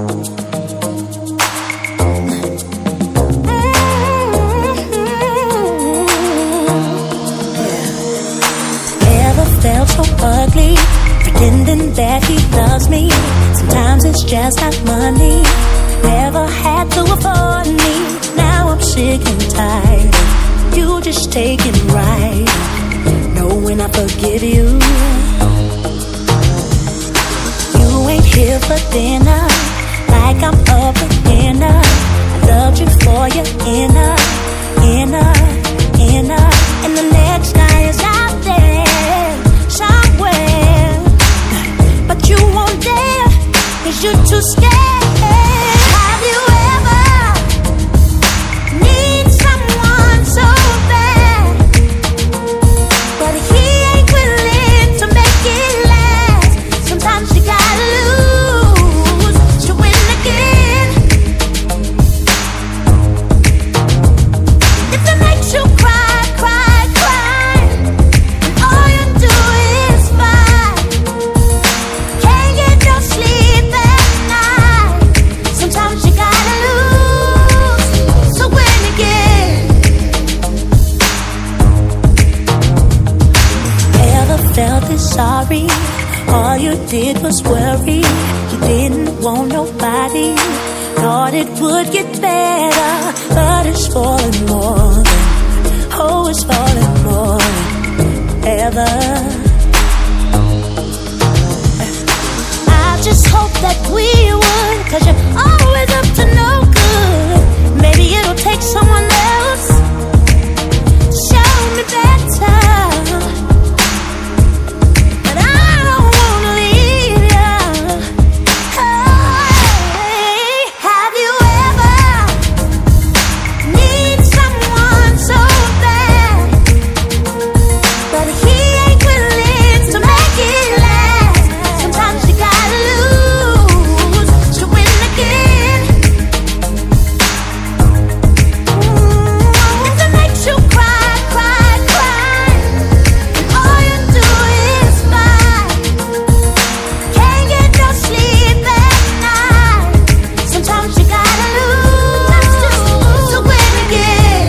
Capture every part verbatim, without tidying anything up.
Felt so ugly, pretending that he loves me. Sometimes it's just not money. Never had to afford me. Now I'm sick and tired. You just take it right, knowing I forgive you. You ain't here for dinner, like I'm a beginner. I loved you for your inner, inner, inner. And the next guy is out there somewhere, but you won't dare, cause you're too scared. Have you ever need someone so bad, but he ain't willing to make it last? Sometimes you gotta lose to win again. If it makes you cry, cry, cry, and all you do is fight, can't get no sleep at night. Sometimes you gotta lose to win again. Ever felt this sorry? All you did was worry. You didn't want nobody. Thought it would get better, but it's falling more than, oh, it's falling more than ever. I just hope that we would, cause you're always up to no good. Maybe it'll take someone else to show me better, but I don't wanna leave ya. Hey, have you ever need someone so bad, but he ain't willing to make it last? Sometimes you gotta lose to win again. If it makes you cry, cry, cry, and all you do is fight, can't get no sleep at night. Sometimes you gotta lose to win again.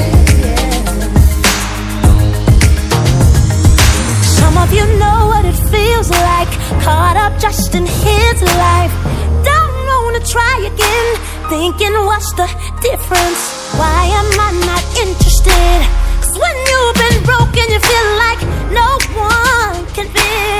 Some of you know what it feels like, caught up just in his life. Don't wanna try again, thinking what's the difference? Why am I not interested? Cause when you've been broken, you feel like no one can fix